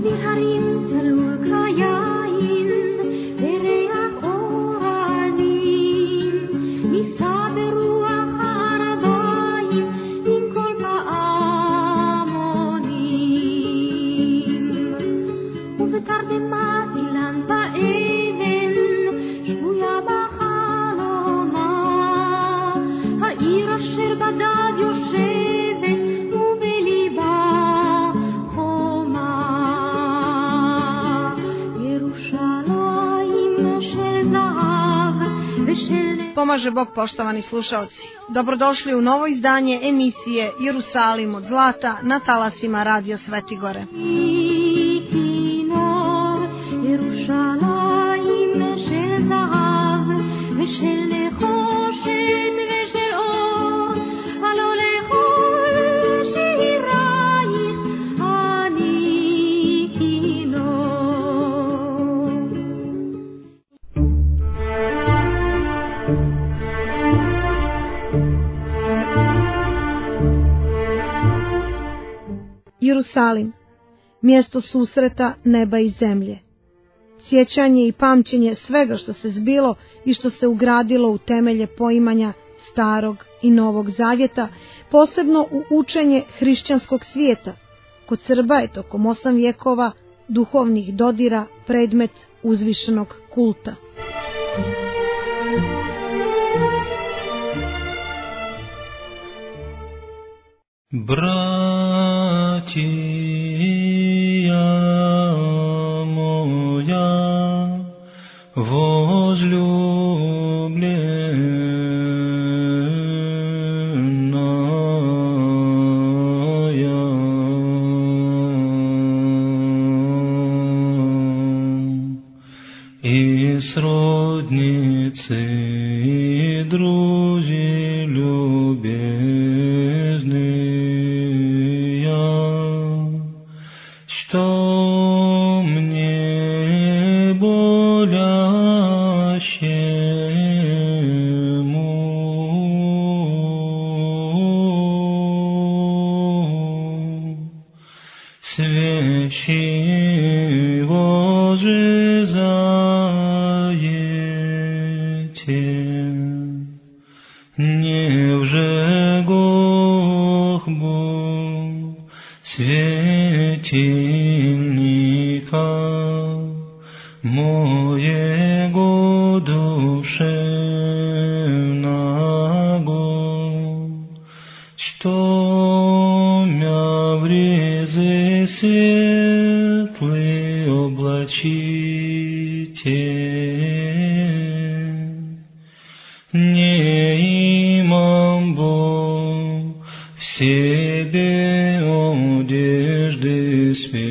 Pomaže Bog, poštovani slušalci. Dobrodošli u novo izdanje emisije Jerusalim od zlata na talasima Radio Svetigore. Jerusalim, mjesto susreta neba i zemlje. Sjećanje i pamćenje svega što se zbilo i što se ugradilo u temelje poimanja Starog i Novog Zavjeta, posebno u učenje hrišćanskog svijeta. Kod Srba je tokom 8 vjekova duhovnih dodira predmet uzvišenog kulta. Братья моя, возлюбленная, и сродницы, и друзья любезные, что мне болящему свечи возжизаете, невже Бог светильника моего душевного, что мя в ризы светлые облачите, не имам Бог в себе одежды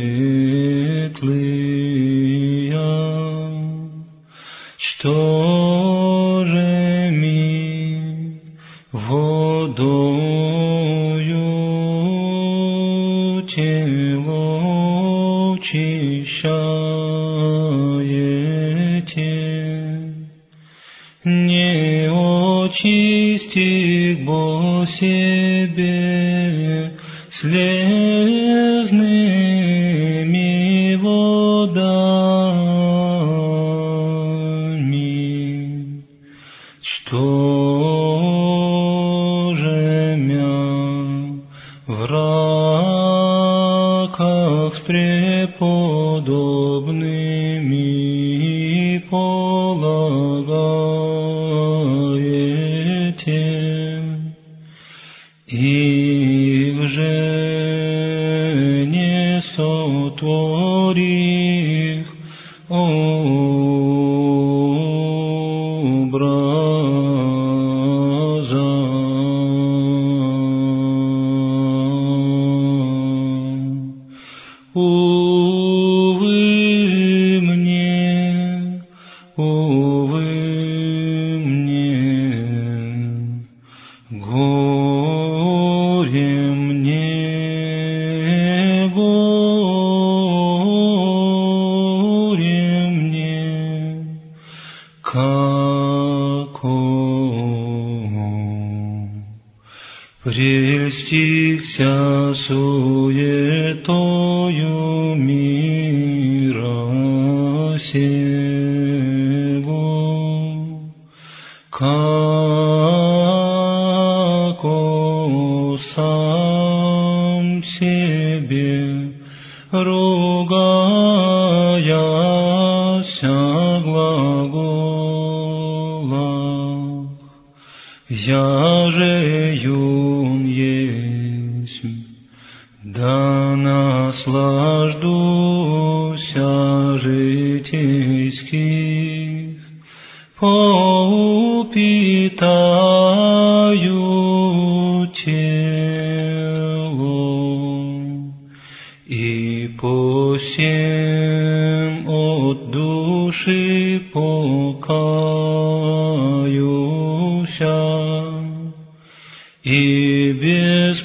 светлые, что же ми водою тело очищаете, не очисти Бо себе слезными водами, что же мя в раках с преподобными полагаете, и вже не сотворих образа. Увы мне, горе мне, како прельстихся суетою мира. всего, како сам себе ругаяся глагола, я же юн есть, да наслаждуся житейских, поупитаю тело, и по всем от души покаюся, и без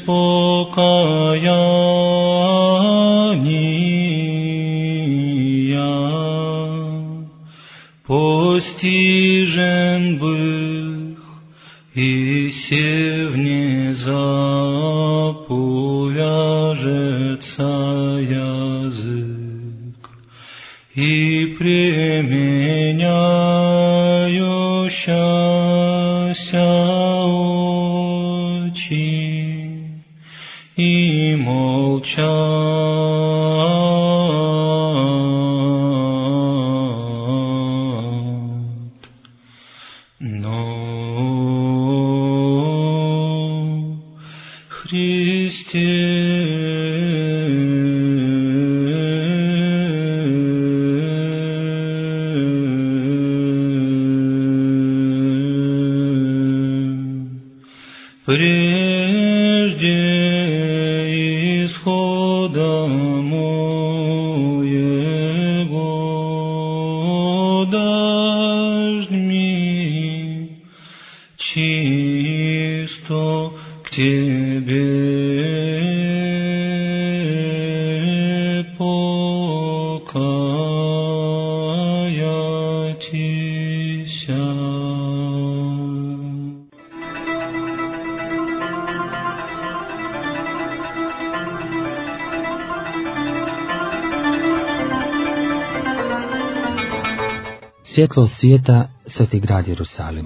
покаяния постижен бых, и севне заповяжется язык, и пременяющаяся очи, и молчат. Но Христе прежде исхода моего дожми чисто к Тебе покаятися. Svjetlost svijeta, Sveti grad Jerusalim.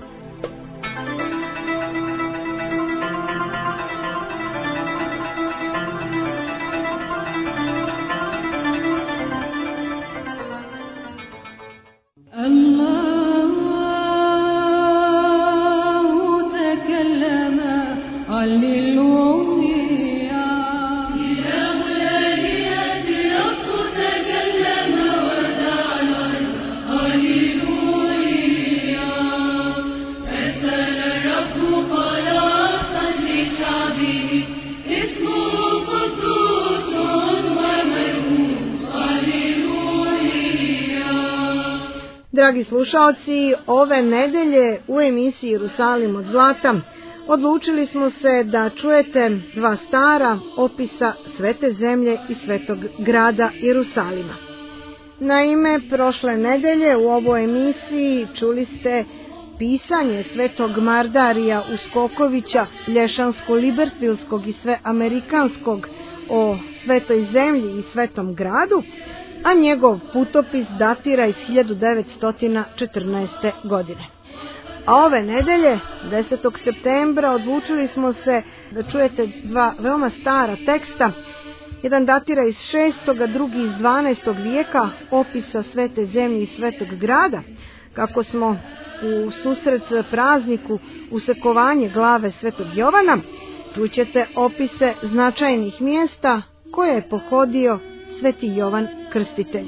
Dragi slušaoci, ove nedelje u emisiji Jerusalim od zlata odlučili smo se da čujete dva stara opisa svete zemlje i svetog grada Jerusalima. Naime, prošle nedelje u ovoj emisiji čuli ste pisanje svetog Mardarija Uskokovića, lješansko-libertilskog i sveamerikanskog o svetoj zemlji i svetom gradu, a njegov putopis datira iz 1914. godine. A ove nedelje, 10. septembra, odlučili smo se da čujete dva veoma stara teksta. Jedan datira iz 6., a drugi iz 12. vijeka, opisa svete zemlje i svetog grada. Kako smo u susret prazniku usekovanje glave svetog Jovana, čućete opise značajnih mjesta koje je pohodio sveti Jovan Krstitelj.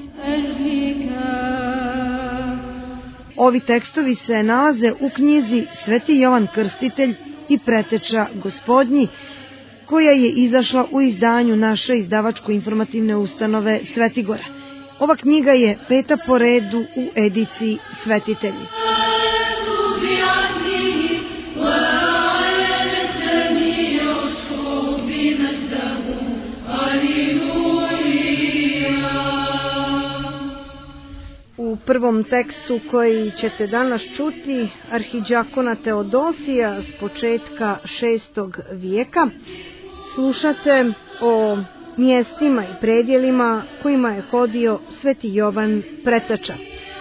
Ovi tekstovi se nalaze u knjizi Sveti Jovan Krstitelj i preteča Gospodnji, koja je izašla u izdanju naše izdavačko-informativne ustanove Svetigora. Ova knjiga je 5. po redu u ediciji Svetitelji. U prvom tekstu koji ćete danas čuti, arhidžakona Teodosija s početka 6. vijeka, slušate o mjestima i predjelima kojima je hodio sveti Jovan Preteča.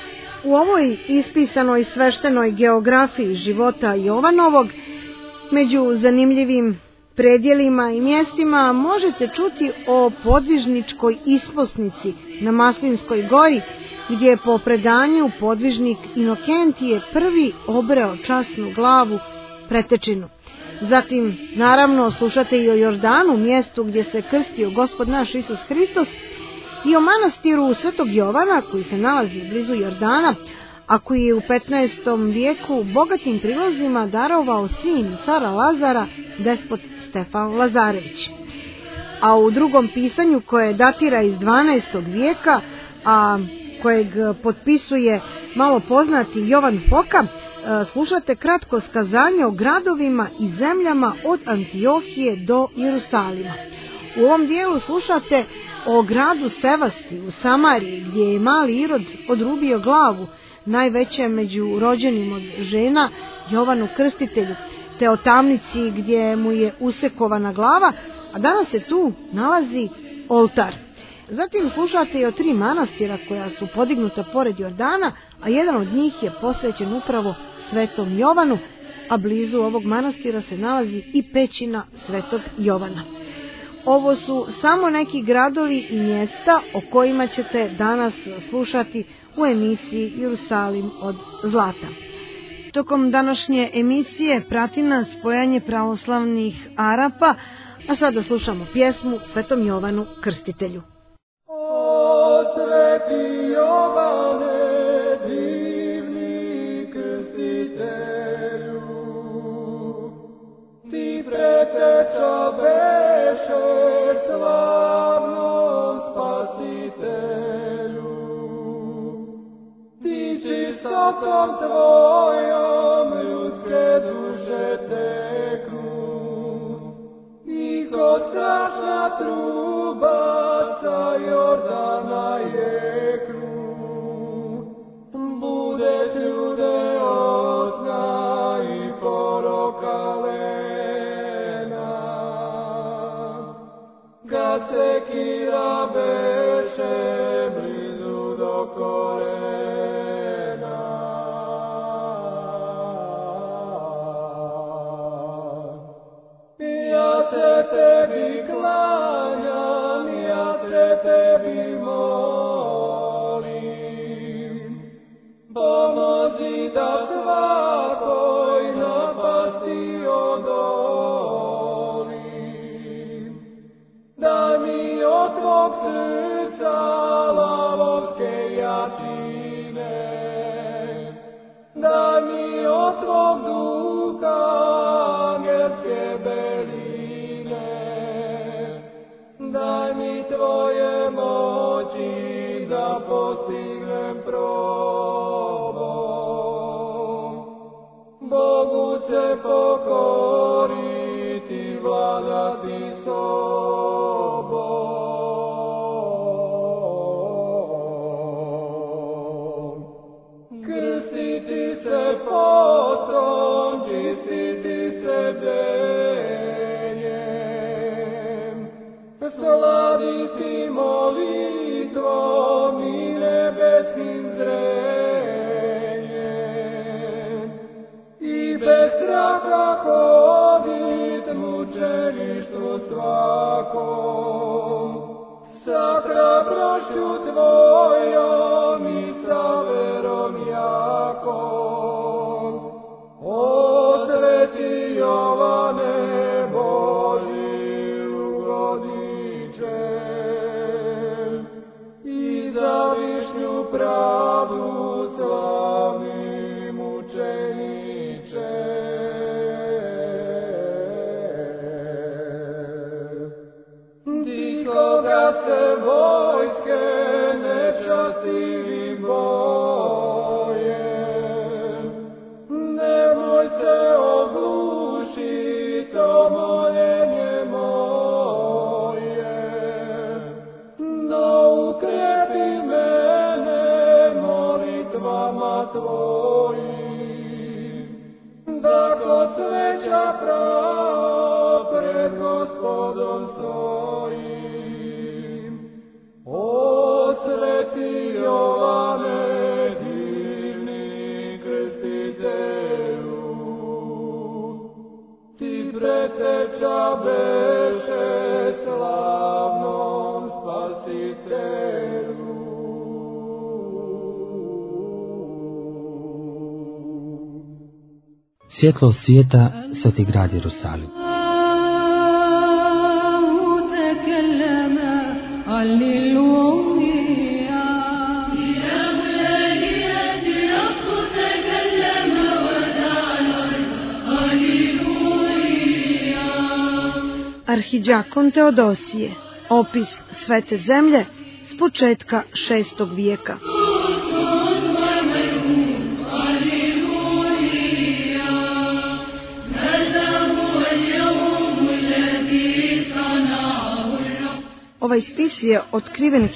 U ovoj ispisanoj sveštenoj geografiji života Jovanovog, među zanimljivim predjelima i mjestima možete čuti o podvižničkoj isposnici na Maslinskoj gori, gdje je po predanju podvižnik Inokentije prvi obreo časnu glavu pretečinu. Zatim, naravno, slušate i o Jordanu, mjestu gdje se krstio Gospod naš Isus Hristos, i o manastiru Svetog Jovana, koji se nalazi blizu Jordana, a koji je u 15. vijeku bogatim prilozima darovao sin cara Lazara, despot Stefan Lazarević. A u drugom pisanju, koje datira iz 12. vijeka, a kojeg potpisuje malo poznati Jovan Foka, slušate kratko skazanje o gradovima i zemljama od Antiohije do Jerusalima. U ovom dijelu slušate o gradu Sevasti u Samariji, gdje je mali Irod odrubio glavu najveće među rođenim od žena Jovanu Krstitelju, te o tamnici gdje mu je usekovana glava, a danas se tu nalazi oltar. Zatim slušate i o 3 manastira koja su podignuta pored Jordana, a jedan od njih je posvećen upravo Svetom Jovanu, a blizu ovog manastira se nalazi i pećina Svetog Jovana. Ovo su samo neki gradovi i mjesta o kojima ćete danas slušati u emisiji Jerusalim od zlata. Tokom današnje emisije prati nas spojanje pravoslavnih Arapa, a sada slušamo pjesmu Svetom Jovanu Krstitelju. O Sveti Jovane, divni krstitelju, ti preteča beše slavnom spasitelju, ti čistotom tvojom ljudske duše teknu, i ko strašna truba sa Jordana jeknu, budeš ljude osna i poroka lena. Kad sekira beše blizu do korena, ja se tebi klanjam, ja se tebi molim, pomozi da svakoj napasti odolim. Daj mi od tvog srca lavovske jačine, daj mi od tvog duha angelske beline, daj mi tvoje moći da postignem probom. Bogu se pokoriti, vladati sobom. Krstiti se postom, čistiti se bdenjem, slaviti molitvom i nebeskim zrenjem, i bez straha hodit mučeništvu svakom, sa hrabrošću tvojom i sa verom jakom. O Sveti Jovane, Božji ugodniče, i za višnju pravdu slavni mučeniče. Ti koga se vojske nečastivim boje, nemoj se oglušit o moljenje moje, no ukrepi mene Svjetlo svijeta, Sveti grad Jerusalim. Arhidžakon Teodosije, opis svete zemlje s početka 6. vijeka. Ovaj spis je otkriven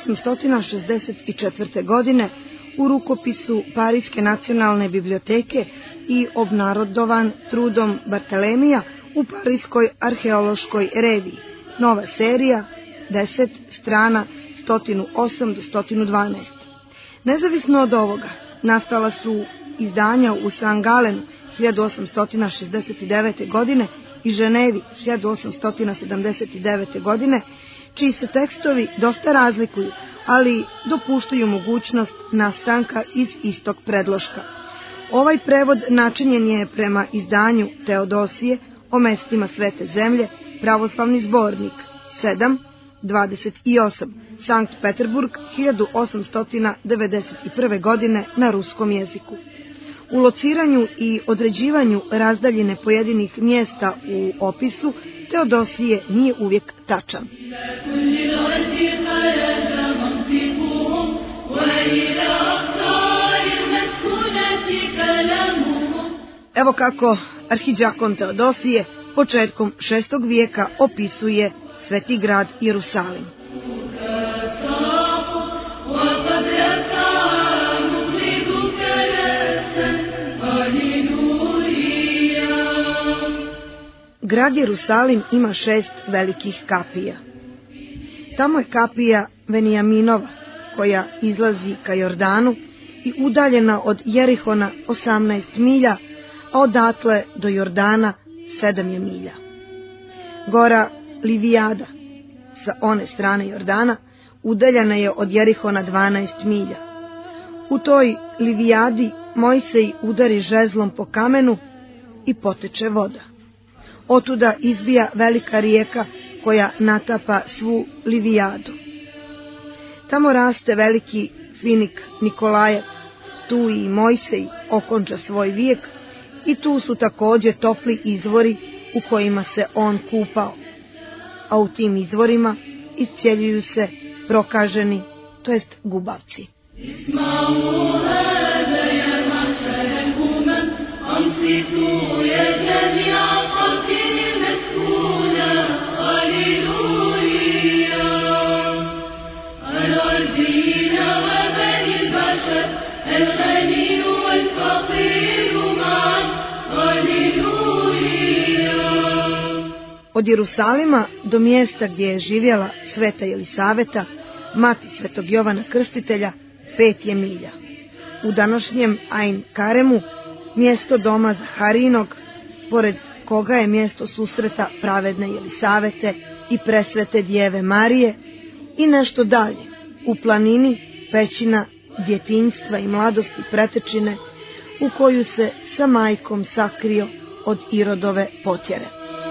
1864. godine u rukopisu Parijske nacionalne biblioteke i obnarodovan trudom Bartelemija u Parijskoj arheološkoj reviji. Nova serija, 10 strana, 108 do 112. Nezavisno od ovoga, nastala su izdanja u St. Galenu 1869. godine i Ženevi 1879. godine, čiji se tekstovi dosta razlikuju, ali dopuštaju mogućnost nastanka iz istog predloška. Ovaj prevod načinjen je prema izdanju Teodosije o mestima svete zemlje, pravoslavni zbornik 7, 28, Sankt Peterburg 1891. godine na ruskom jeziku. U lociranju i određivanju razdaljine pojedinih mjesta u opisu Teodosije nije uvijek tačan. Evo kako arhidžakon Teodosije početkom 6. vijeka opisuje sveti grad Jerusalim. Grad Jerusalim ima 6 velikih kapija. Tamo je kapija Venijaminova, koja izlazi ka Jordanu i udaljena od Jerihona 18 milja, a odatle do Jordana 7 je milja. Gora Livijada, sa one strane Jordana, udaljena je od Jerihona 12 milja. U toj Livijadi Mojsej udari žezlom po kamenu i poteče voda. Otuda izbija velika rijeka koja natapa svu Livijadu. Tamo raste veliki finik Nikolajev, tu i Mojsej okonča svoj vijek i tu su također topli izvori u kojima se on kupao. A u tim izvorima iscjeljuju se prokaženi, to jest gubavci. Od Jerusalima do mjesta gdje je živjela sveta Jelisaveta, mati svetog Jovana Krstitelja, 5 je milja. U današnjem Ain Karemu, mjesto doma Zaharijinog, pored koga je mjesto susreta pravedne Jelisavete i presvete djeve Marije, i nešto dalje, u planini, pećina djetinjstva i mladosti pretečine, u koju se sa majkom sakrio od Irodove potjere.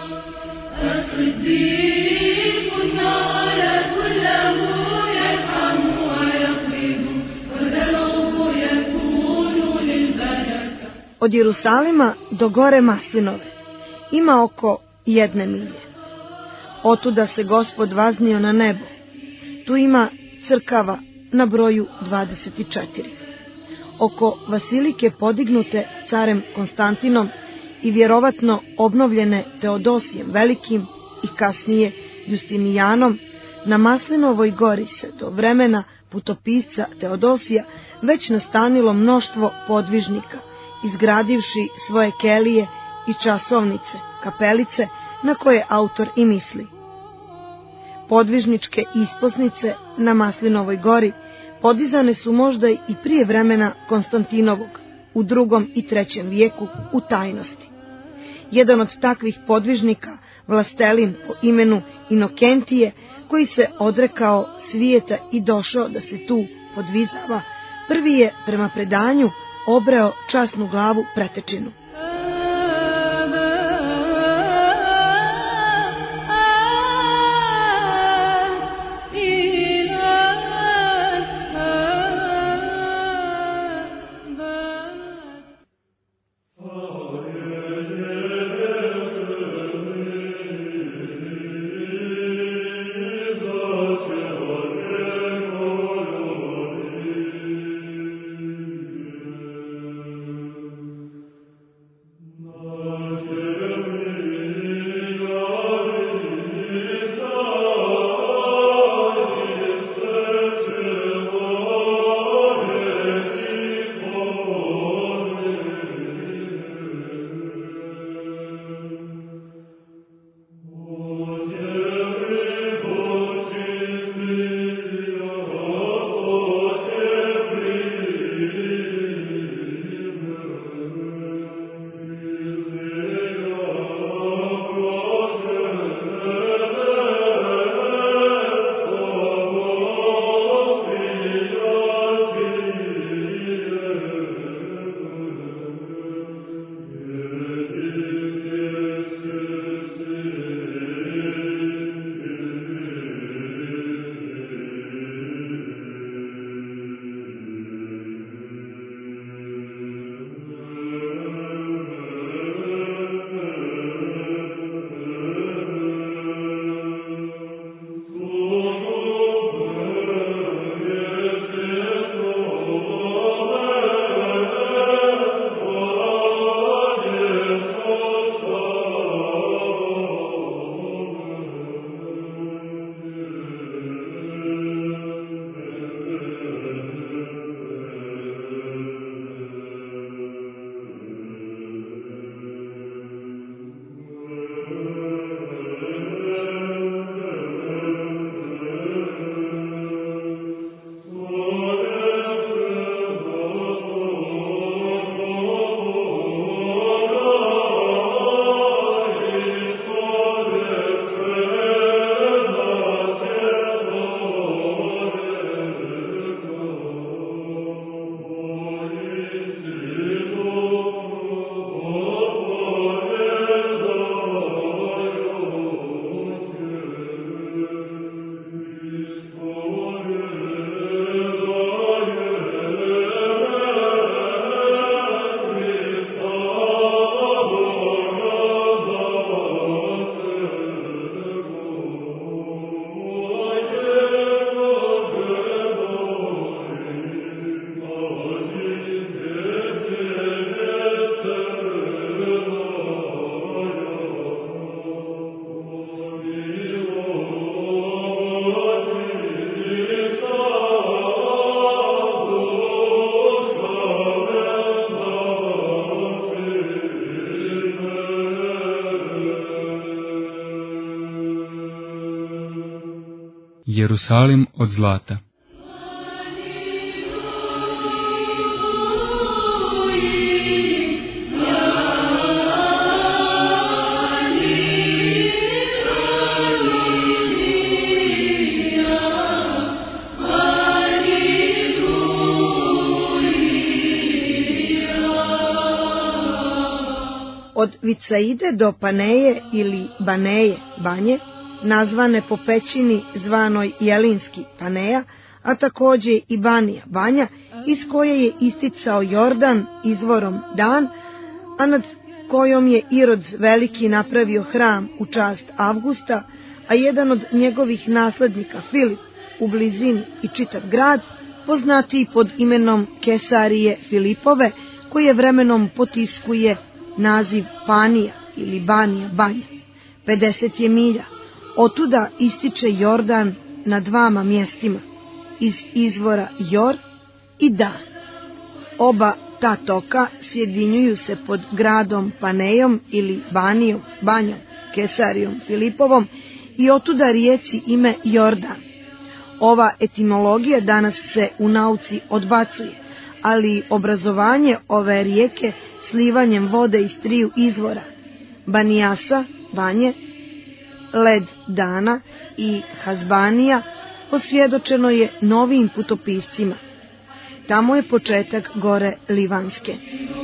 Od Jerusalima do gore Maslinove ima oko 1 milje. Otuda se Gospod vaznio na nebo. Tu ima crkava na broju 24. Oko Vasilike podignute carem Konstantinom i vjerovatno obnovljene Teodosijem Velikim i kasnije Justinijanom, na Maslinovoj gori se do vremena putopisca Teodosija već nastanilo mnoštvo podvižnika, izgradivši svoje kelije i časovnice, kapelice na koje autor i misli. Podvižničke isposnice na Maslinovoj gori podizane su možda i prije vremena Konstantinovog, u 2. i 3. vijeku u tajnosti. Jedan od takvih podvižnika, vlastelin po imenu Inokentije, koji se odrekao svijeta i došao da se tu podvizava, prvi je prema predanju obreo časnu glavu pretečinu. Jerusalim od zlata. Od Vicaide do Paneje ili Baneje, Banje, nazvane po pećini zvanoj Jelinski Paneja, a takođe i Banija, Banja, iz koje je isticao Jordan izvorom Dan, a nad kojom je Irod Veliki napravio hram u čast Avgusta, a jedan od njegovih naslednika, Filip, u blizini i čitav grad, poznatiji pod imenom Kesarije Filipove, koje vremenom potiskuje naziv Panija ili Banija, Banja. 50 je milja. Otuda ističe Jordan na dvama mjestima, iz izvora Jor i Dan. Oba ta toka sjedinjuju se pod gradom Panejom ili Banijom, Banjom, Kesarijom Filipovom i otuda rijeci ime Jordan. Ova etimologija danas se u nauci odbacuje, ali obrazovanje ove rijeke slivanjem vode iz triju izvora, Banijasa, Banje, Led Dana i Hasbanija, posvjedočeno je novim putopiscima. Tamo je početak gore Livanske.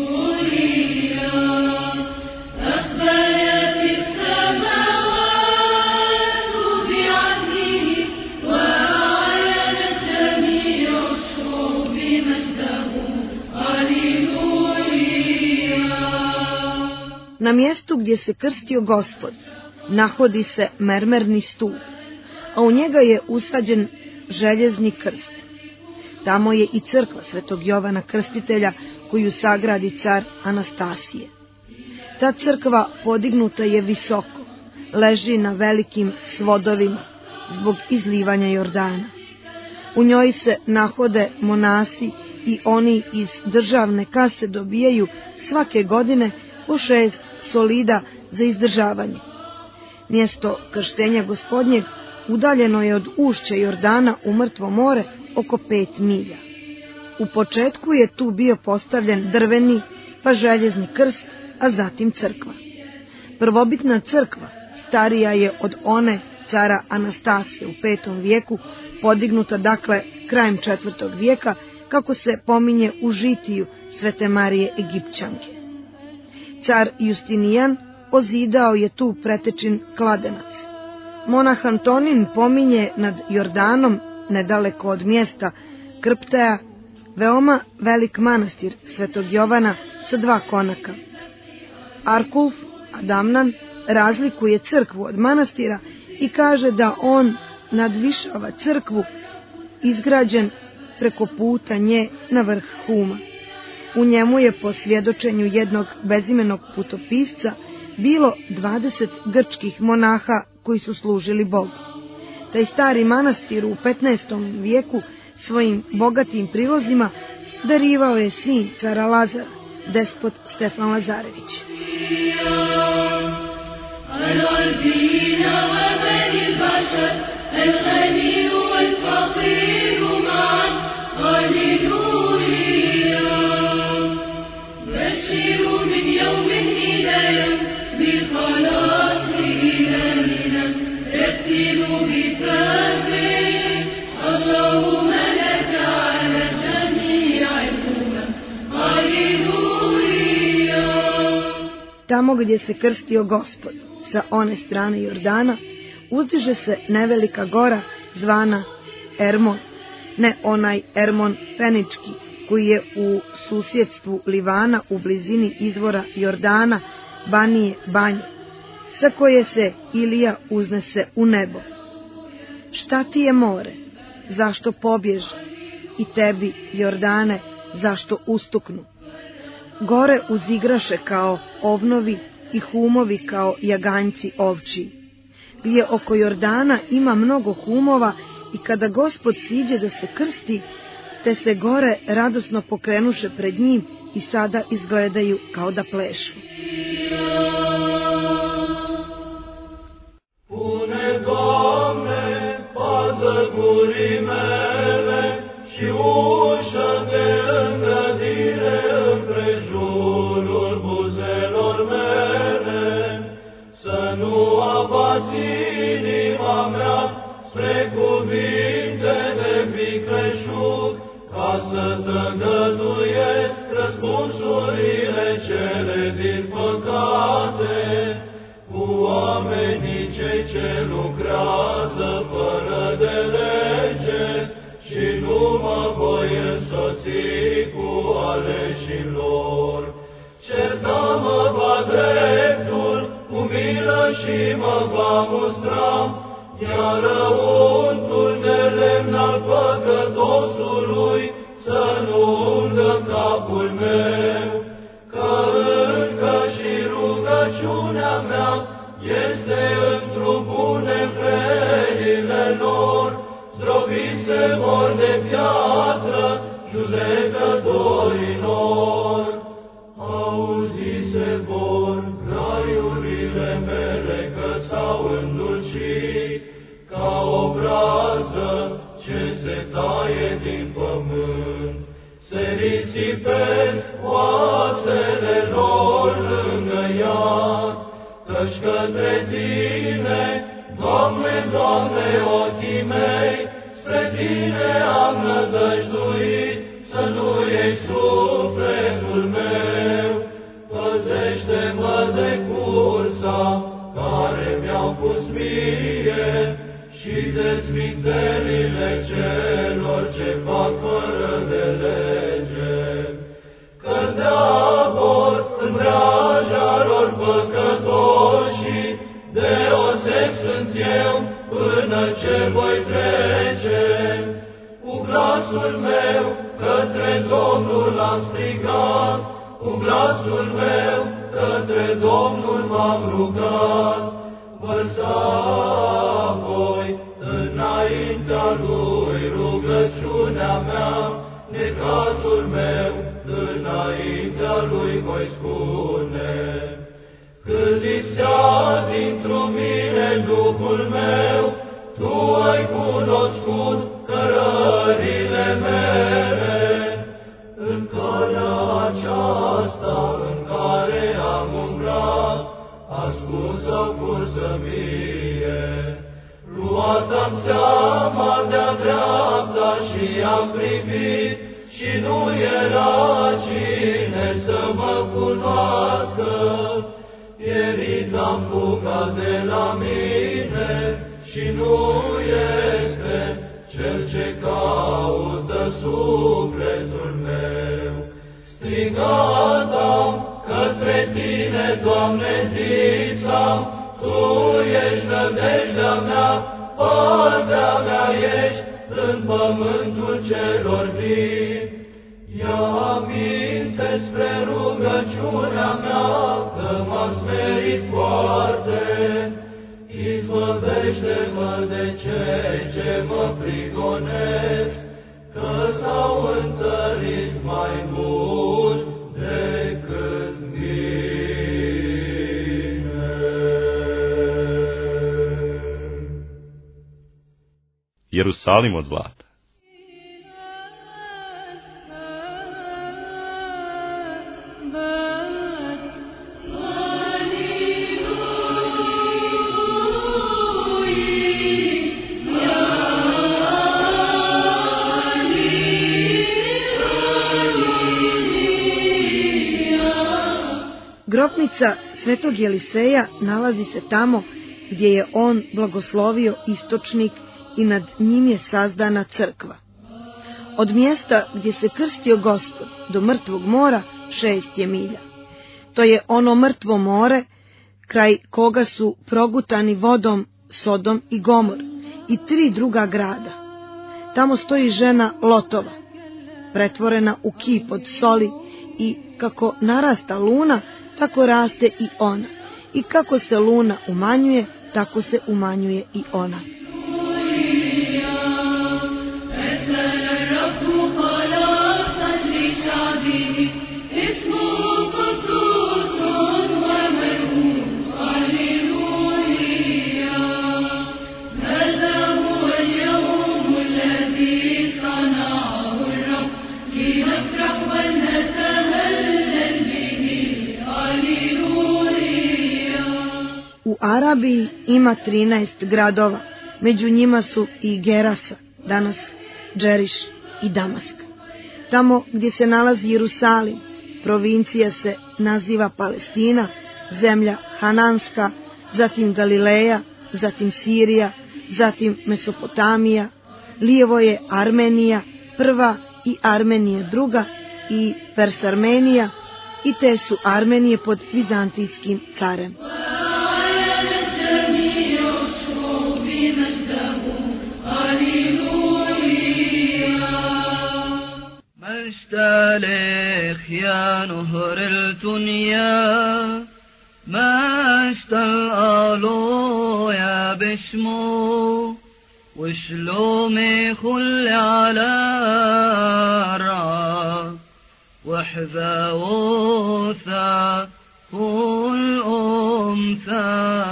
Na mjestu gdje se krstio Gospod nahodi se mermerni stup, a u njega je usađen željezni krst. Tamo je i crkva Svetog Jovana Krstitelja koju sagradi car Anastasije. Ta crkva podignuta je visoko, leži na velikim svodovima zbog izlivanja Jordana. U njoj se nahode monasi i oni iz državne kase dobijaju svake godine po 6 solida za izdržavanje. Mjesto krštenja Gospodnjeg udaljeno je od ušća Jordana u Mrtvo more oko 5 milja. U početku je tu bio postavljen drveni pa željezni krst, a zatim crkva. Prvobitna crkva starija je od one cara Anastasije u 5. vijeku, podignuta dakle krajem 4. vijeka, kako se pominje u žitiju Svete Marije Egipćanke. Car Justinijan ozidao je tu pretečin kladenac. Monah Antonin pominje nad Jordanom, nedaleko od mjesta Krpteja, veoma velik manastir Svetog Jovana sa 2 konaka. Arkulf Adamnan razlikuje crkvu od manastira i kaže da on nadvišava crkvu izgrađen preko puta nje na vrh Huma. U njemu je po svjedočenju jednog bezimenog putopisca bilo 20 grčkih monaha koji su služili Bogu. Taj stari manastir u 15. vijeku svojim bogatim prilozima darivao je sin cara Lazara, despot Stefan Lazarević. Tamo gdje se krstio Gospod, sa one strane Jordana, uzdiže se nevelika gora zvana Ermon, ne onaj Ermon Fenički, koji je u susjedstvu Livana u blizini izvora Jordana, Banije, Banje, sa koje se Ilija uznese u nebo. Šta ti je more, zašto pobježe, i tebi, Jordane, zašto ustuknu? Gore uzigraše kao ovnovi i humovi kao jaganjci ovčiji. Gdje oko Jordana ima mnogo humova i kada Gospod siđe da se krsti, te se gore radosno pokrenuše pred njim i sada izgledaju kao da plešu. Pune, Doamne, pază cu și ușă de îngrădire împrejurul buzelor mele, să nu abați inima mea spre cuvinte de vicleșug, ca să tăgăduiesc răspunsurile cele din păcate, cu oamenii cei ce lucrează fără de lege, și nu mă voi însoți cu aleșii lor. Certa-mă va dreptul, cu milă și mă va mustra, iar răuntul de lemn al păcătosului să nu ungă capul meu, că încă și rugăciunea mea este într-o bune ferile lor, zdrobiți se vor de piatră judecătorilor. Auzi se vor graiurile mele că s-au îndulcit, ca o brazdă ce se taie din pământ. Se risipesc oasele lor lângă ea, căci către Tine, Doamne, Doamne, ochii mei, spre Tine am nădăjduit, să nu iei sufletul meu. Păzește-mă de cursa care mi-au pus mie și de smintelile celor ce fac fără de lege. Cădea vor în vraja lor păcătoși, deoseb sunt eu până ce voi trece. Cu glasul meu către Domnul am strigat, cu glasul meu către Domnul m-am rugat. Vărsa voi înaintea Lui rugăciunea mea, necazul meu înaintea Lui voi spune. Când lipsea dintr-o mine Duhul meu, Tu ai cunoscut cărările mele. În calea aceasta în care am umblat, ascuns sau cursă mie, luat-am seama de-a dreapta și am privit, și nu era cine să mă cunoască. Pierit am fuga de la mine și nu este cel ce caută sufletul meu. Strigat am către Tine, Doamne, zis-am, Tu ești nădejdea mea, partea mea ești în pământul celor vii. Ia aminte spre rugăciunea mea, că m-a smerit foarte. Izbăvește-mă de cei ce mă prigonesc, că s-au întărit mai mult decât mine. Ierusalim od zlata. Grobnica svetog Jeliseja nalazi se tamo gdje je on blagoslovio istočnik i nad njim je sazdana crkva. Od mjesta gdje se krstio Gospod do mrtvog mora 6 je milja. To je ono mrtvo more kraj koga su progutani vodom Sodom i Gomor i 3 druga grada. Tamo stoji žena Lotova, pretvorena u kip od soli, i kako narasta luna, tako raste i ona. I kako se luna umanjuje, tako se umanjuje i ona. هذا هو اليوم الذي صنعه لنفرح ولنتهلل به هاليلويا. U Arabiji ima 13 gradova, među njima su i Gerasa, danas Džeriš i Damask. Tamo gdje se nalazi Jerusalim, provincija se naziva Palestina, zemlja Hananska, zatim Galileja, zatim Sirija, zatim Mesopotamija, lijevo je Armenija prva i Armenija druga i Persarmenija, i te su Armenije pod Vizantijskim carem. مشتلخ يا نهر الدنيا مشتل يا بشمو وشلومي خل على الرعا وحذا وثا كل أمثا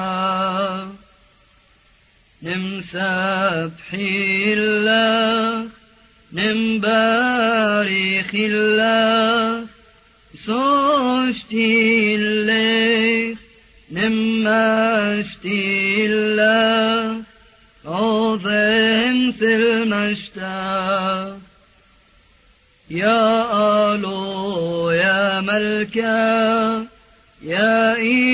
نمسبحي الله نمبارخ الله سوشتي الله نمشتي الله عظم في المشتاق يا آلو يا ملكا يا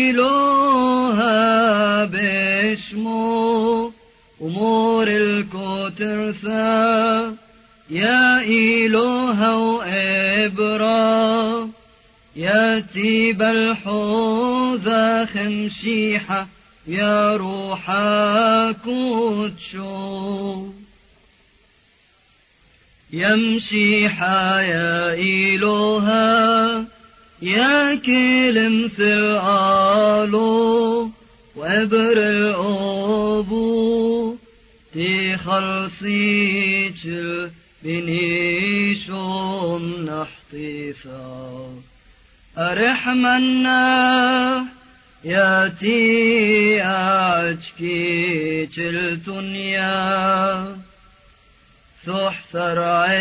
إلها بشمو أمور الكترثا يا إلها وإبرا يا تيب الحوذا خمشيحة يا روحا كوتشو يمشيحة يا إلها يا كلم ثقالو وإبر الأبو تخلصيك بنيشم نحطيثا أرحمنا يا تي أجكي الدنيا ثحثر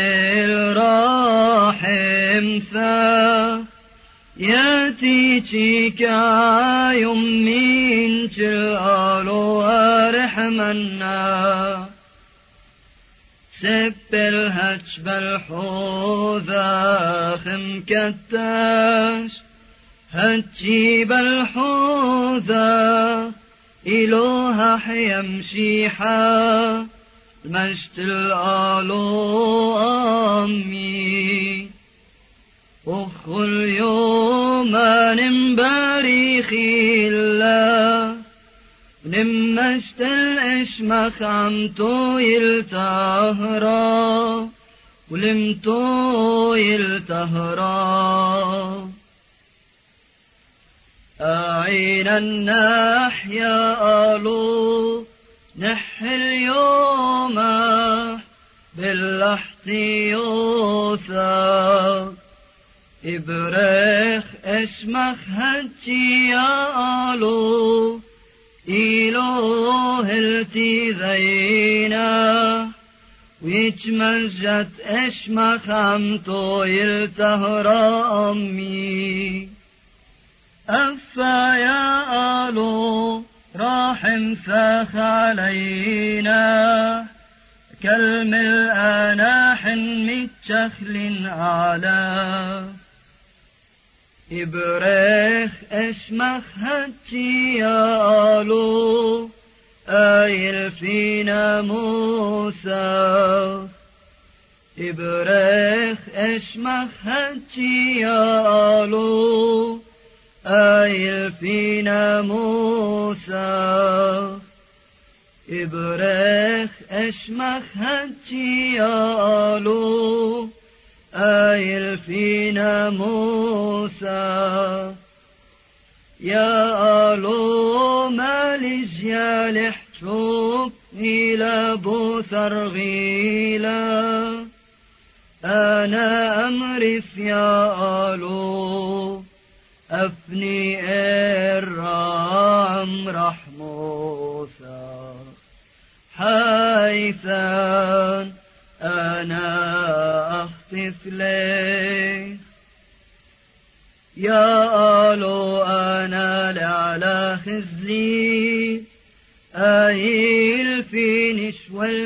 الراحم ثا يا تي تشيكا يمين تلالو أرحمنا سب الهج بالحوذا خم كتاش هجي بالحوذا إلوها حيمشيحا المجد الآلو أمي أخو اليوم نمباريخي الله نمشت الاشمخ عمتو يلتهرا ولمتو يلتهرا أعين النح يا آلو نح اليوم باللحتي يوثا إبرخ اشمخ هجي يا آلو إله التذينا ويتمجد اشمخ عمتو يلتهرا أمي أفا يا آلو راحم فاخ علينا كالملء ناح متشخل على إبرخ اشمخ هجي يا آلو آيل فينا موسى إبرخ اشمخ هجي يا آلو آيل فينا موسى إبرخ اشمخ هجي يا آلو آيل فينا موسى يا آلو مالج يا لحشوب إلى بوثر غيلا أنا أمرث يا آلو أفني الرام رحموثا حيثا أنا أخت استثليه يا آلو أنا لعلى خزلي آيل فينش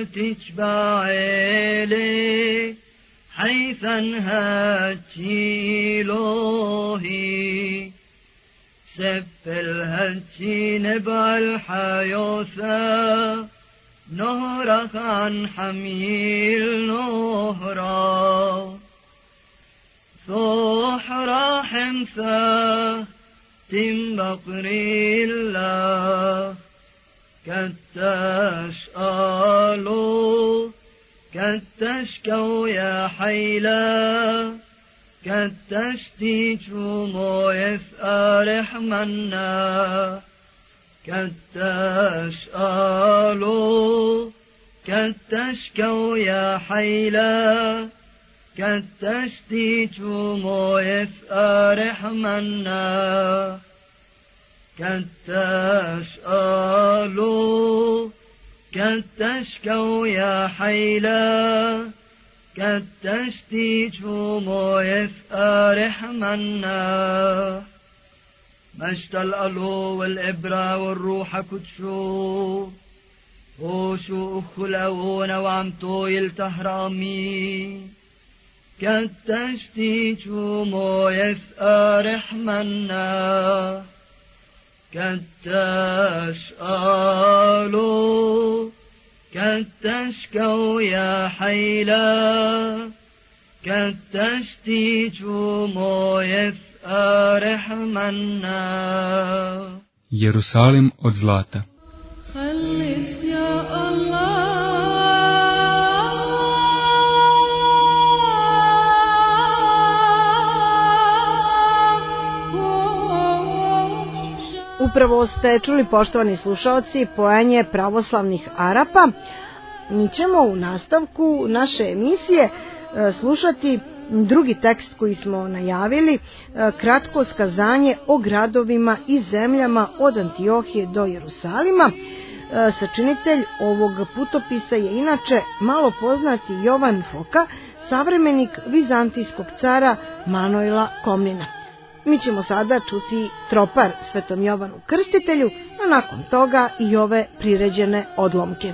والتجبعيلي حيث انهاتي لوهي سفل هاتي نبع الحيوثة نهرك عن حميل نهرا ثوح راحم ثا تم بقري الله كتاش آلو كتاش كو يا حيلا كتاش تيجو مو يثارح منا كتاش آلو كتاش كو يا حيلا كتاش تيجو مو يثارح منا كتاش آلو كتاش كو يا حيلا كتاش تيجو مو يثارح منا مشت الألو والإبرة والروح كتشو هوشو أخلاون وعمتو يلتهرامي كتاش تيجو مو يثارح منا كتاش آلو كتاش كو يا حيلا كتاش تيجو مو يثارح منا Jerusalim od zlata. خلص يا الله Upravo ste čuli, poštovani slušaoci, pojenje pravoslavnih Arapa. Mi ćemo u nastavku naše emisije slušati drugi tekst koji smo najavili, kratko skazanje o gradovima i zemljama od Antiohije do Jerusalima. Sačinitelj ovog putopisa je inače malo poznati Jovan Foka, savremenik vizantijskog cara Manojla Komnina. Mi ćemo sada čuti tropar Svetom Jovanu Krstitelju, a nakon toga i ove priređene odlomke.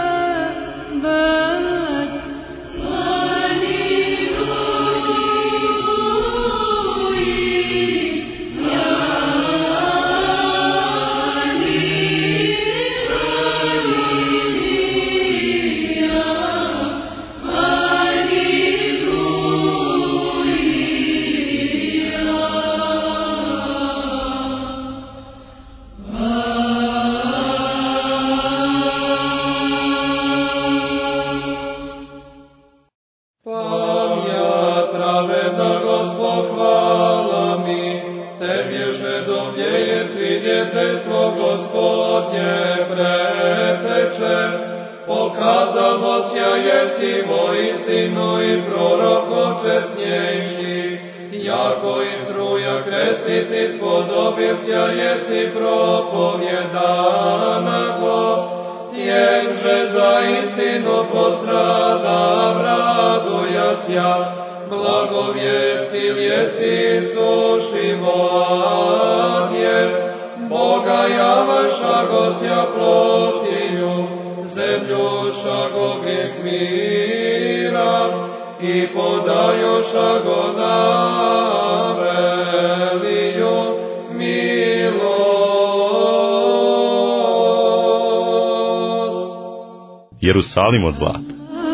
Jerusalim od zlata.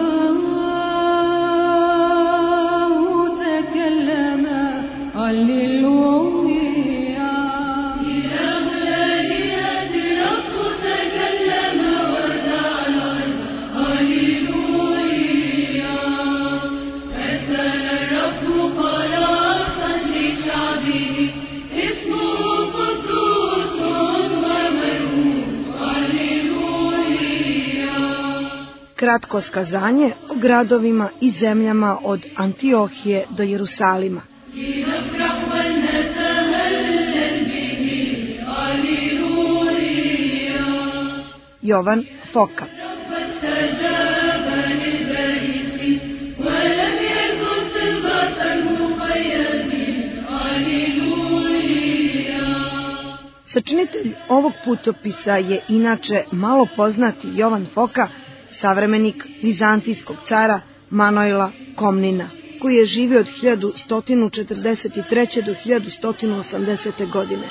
Kratko skazanje o gradovima i zemljama od Antiohije do Jerusalima. Jovan Foka. Sačinitelj ovog putopisa je inače malo poznati Jovan Foka, savremenik vizantijskog cara Manojla Komnina, koji je živio od 1143. do 1180. godine.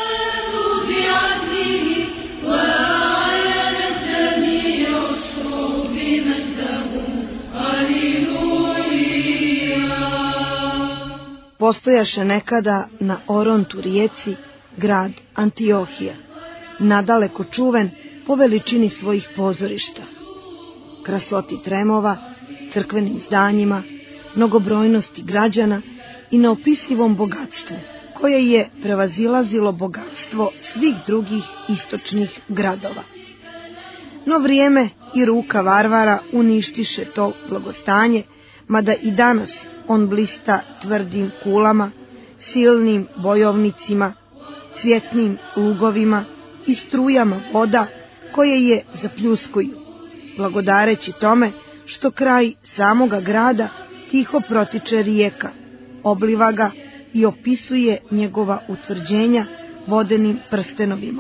Postojaše nekada na Orontu rijeci grad Antiohija, nadaleko čuven po veličini svojih pozorišta, krasoti tremova, crkvenim zdanjima, mnogobrojnosti građana i neopisivom bogatstvu, koje je prevazilazilo bogatstvo svih drugih istočnih gradova. No vrijeme i ruka varvara uništiše to blagostanje, mada i danas on blista tvrdim kulama, silnim bojovnicima, cvjetnim lugovima i strujama voda koje je zapljuskuju, blagodareći tome što kraj samoga grada tiho protiče rijeka, obliva ga i opisuje njegova utvrđenja vodenim prstenovima.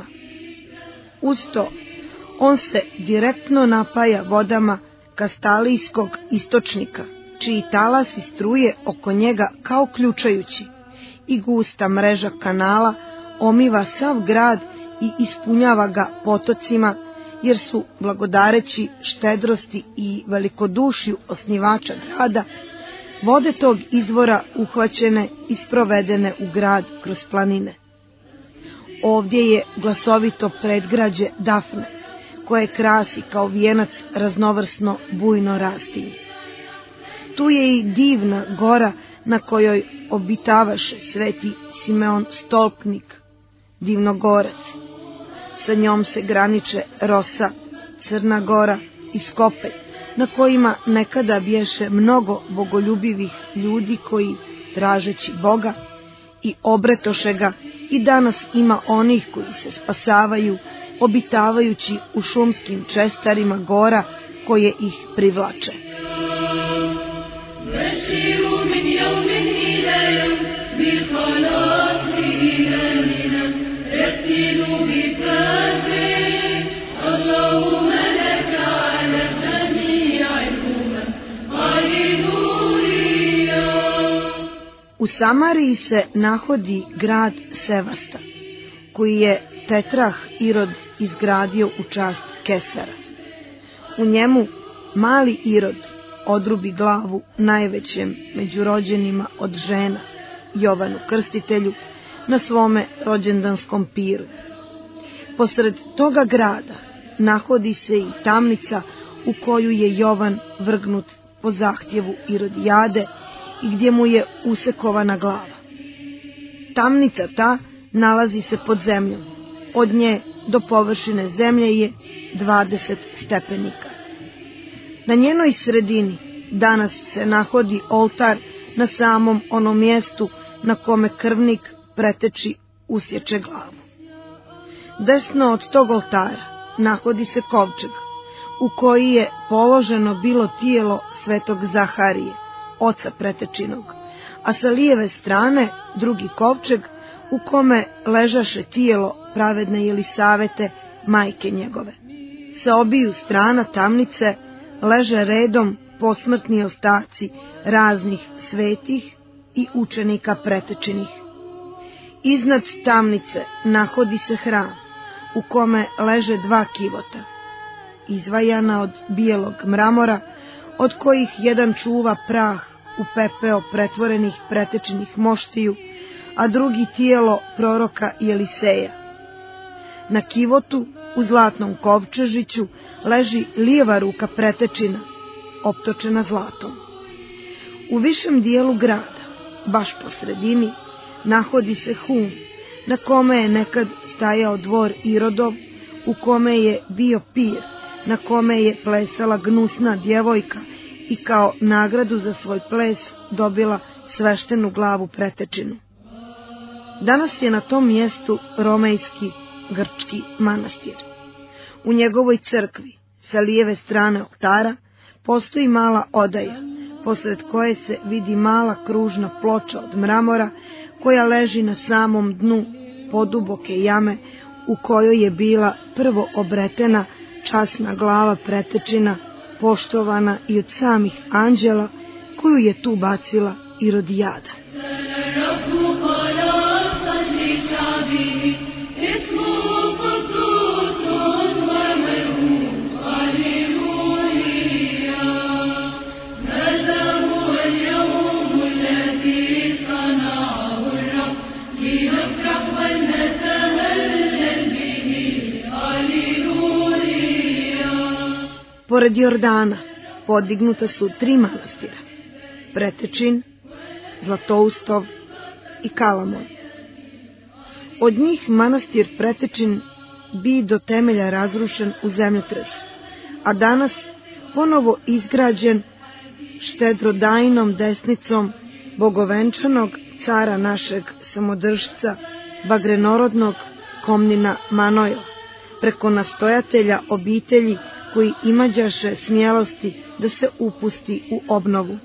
Uz to, on se direktno napaja vodama Kastalijskog istočnika, čiji talasi struje oko njega kao ključajući, i gusta mreža kanala omiva sav grad i ispunjava ga potocima, jer su, blagodareći štedrosti i velikodušju osnivača grada, vode tog izvora uhvaćene i sprovedene u grad kroz planine. Ovdje je glasovito predgrađe Dafne, koje krasi kao vijenac raznovrsno bujno rastinje. Tu je i divna gora na kojoj obitavaše sveti Simeon Stolpnik, divnogorac. Sa njom se graniče Rosa, Crna Gora i Skopelj, na kojima nekada bješe mnogo bogoljubivih ljudi koji, tražeći Boga i obretoše ga, i danas ima onih koji se spasavaju, obitavajući u šumskim čestarima gora koje ih privlače. U Samariji se nahodi grad Sevasta, koji je Tetrah Irod izgradio u čast Kesara. U njemu mali Irod odrubi glavu najvećem među rođenima od žena, Jovanu Krstitelju, na svome rođendanskom piru. Posred toga grada nahodi se i tamnica u koju je Jovan vrgnut po zahtjevu Irodijade i gdje mu je usekovana glava. Tamnica ta nalazi se pod zemljom, od nje do površine zemlje je 20 stepenika. Na njenoj sredini danas se nahodi oltar na samom onom mjestu na kome krvnik preteči usječe glavu. Desno od tog oltara nahodi se kovčeg, u koji je položeno bilo tijelo svetog Zaharije, oca pretečinog, a sa lijeve strane drugi kovčeg u kome ležaše tijelo pravedne Jelisavete, majke njegove. Sa obiju strana tamnice leže redom posmrtni ostaci raznih svetih i učenika pretečinih. Iznad tamnice nahodi se hram, u kome leže 2 kivota, izvajana od bijelog mramora, od kojih jedan čuva prah u pepeo pretvorenih pretečinih moštiju, a drugi tijelo proroka Jeliseja. Na kivotu u zlatnom kovčežiću leži lijeva ruka pretečina, optočena zlatom. U višem dijelu grada, baš po sredini, nahodi se hum, na kome je nekad stajao dvor Irodov, u kome je bio pir, na kome je plesala gnusna djevojka i kao nagradu za svoj ples dobila sveštenu glavu pretečinu. Danas je na tom mjestu romejski grčki manastir. U njegovoj crkvi, sa lijeve strane oltara, postoji mala odaja, posred koje se vidi mala kružna ploča od mramora, koja leži na samom dnu poduboke jame u kojoj je bila prvo obretena časna glava pretečina, poštovana i od samih anđela, koju je tu bacila Irodijada. Pored Jordana podignuta su 3 manastira: Pretečin, Zlatoustov i Kalamon. Od njih manastir Pretečin bi do temelja razrušen u zemljotresu, a danas ponovo izgrađen štedrodajnom desnicom bogovenčanog cara našeg samodržca, bagrenorodnog Komnina Manojla, preko nastojatelja obitelji koji imađaše smjelosti da se upusti u obnovu.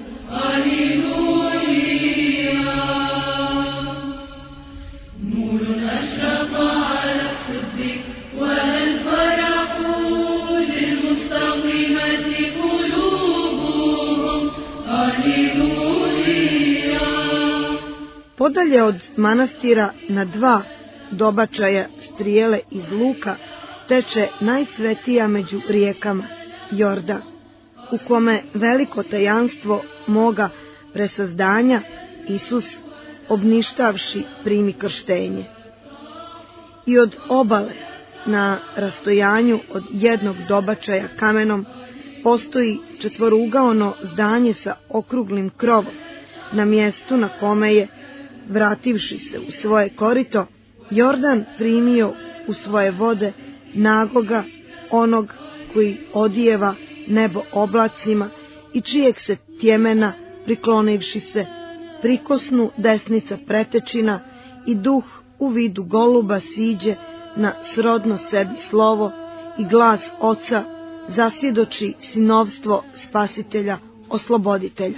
Podalje od manastira na 2 dobačaja strijele iz luka teče najsvetija među rijekama, Jordan, u kome veliko tajanstvo moga presazdanja Isus, obništavši, primi krštenje. I od obale, na rastojanju od 1 dobačaja kamenom, postoji 4-ugaono zdanje sa okruglim krovom, na mjestu na kome je, vrativši se u svoje korito, Jordan primio u svoje vode nagoga onog koji odijeva nebo oblacima i čijeg se tjemena, priklonivši se, prikosnu desnica pretečina i duh u vidu goluba siđe na srodno sebi slovo i glas oca zasvjedoči sinovstvo spasitelja, osloboditelja.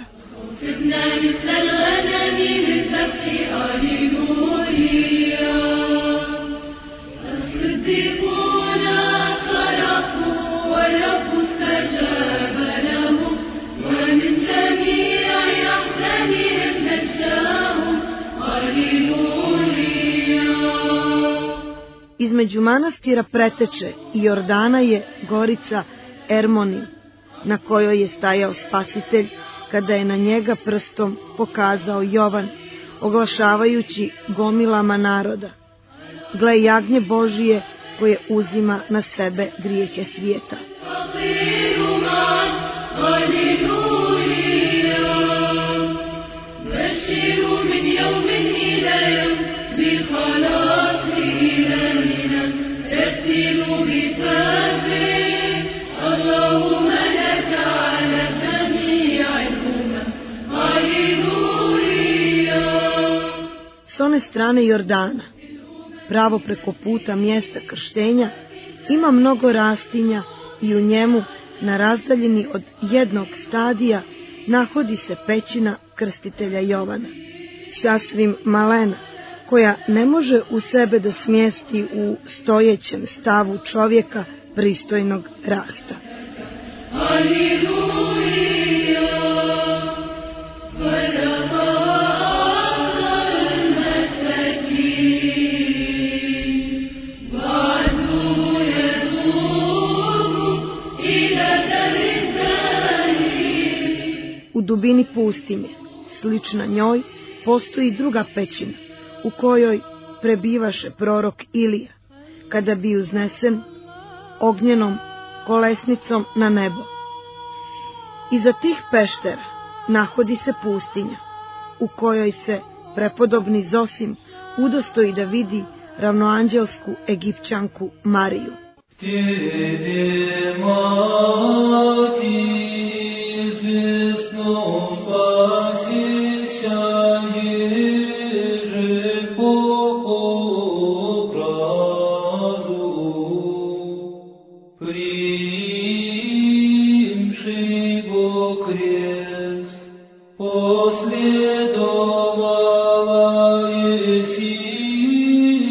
Između manastira Preteče i Jordana je gorica Ermonim, na kojoj je stajao Spasitelj kada je na njega prstom pokazao Jovan, oglašavajući gomilama naroda: gle jagnje Božije koje uzima na sebe grijehe svijeta. S one strane Jordana, pravo preko puta mjesta krštenja, ima mnogo rastinja i u njemu, na razdaljini od 1 stadija, nahodi se pećina krstitelja Jovana, sasvim malena, koja ne može u sebe da smjesti u stojećem stavu čovjeka pristojnog rasta. U dubini pustinje, slična njoj, postoji druga pećina, u kojoj prebivaše prorok Ilija, kada bi uznesen ognjenom kolesnicom na nebo. Iza tih peštera nahodi se pustinja, u kojoj se prepodobni Zosim udostoji da vidi ravnoanđelsku Egipćanku Mariju. Последовала Еси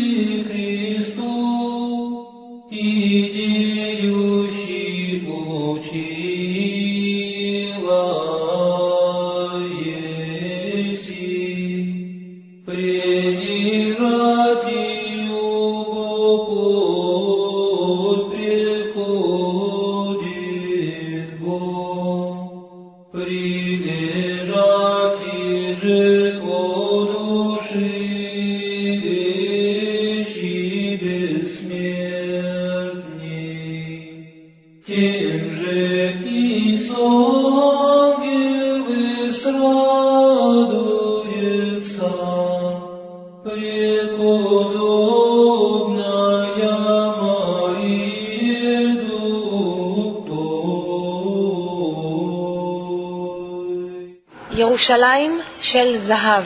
ירושלים של זהב.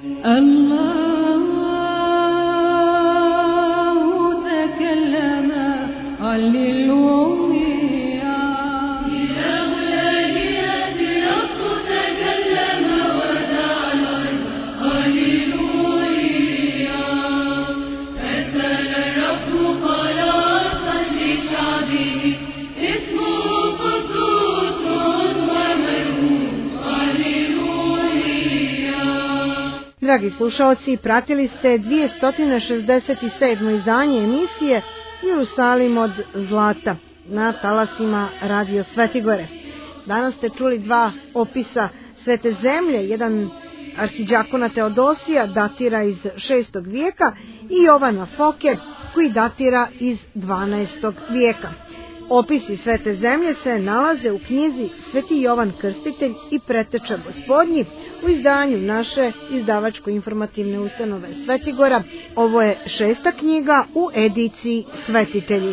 Dragi slušaoci, pratili ste 267. izdanje emisije Jerusalim od zlata na talasima Radio Svetigore. Danas ste čuli dva opisa Svete zemlje, jedan arhidžakona Teodosija datira iz 6. vijeka i Jovana Foke koji datira iz 12. vijeka. Opisi Svete zemlje se nalaze u knjizi Sveti Jovan Krstitelj i preteča Gospodnji u izdanju naše izdavačko-informativne ustanove Svetigora. Ovo je 6. knjiga u ediciji Svetitelji.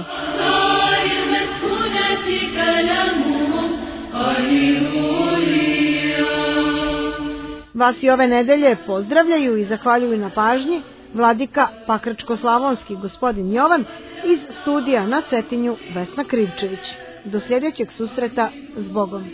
Vas i ove nedelje pozdravljaju i zahvaljuju na pažnji vladika Pakračko-slavonski gospodin Jovan, iz studija na Cetinju Vesna Krivčević. Do sljedećeg susreta, s Bogom.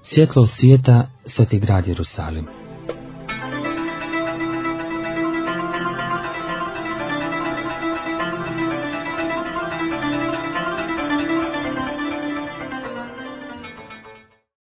Svjetlo svijeta, Sveti grad Jerusalim.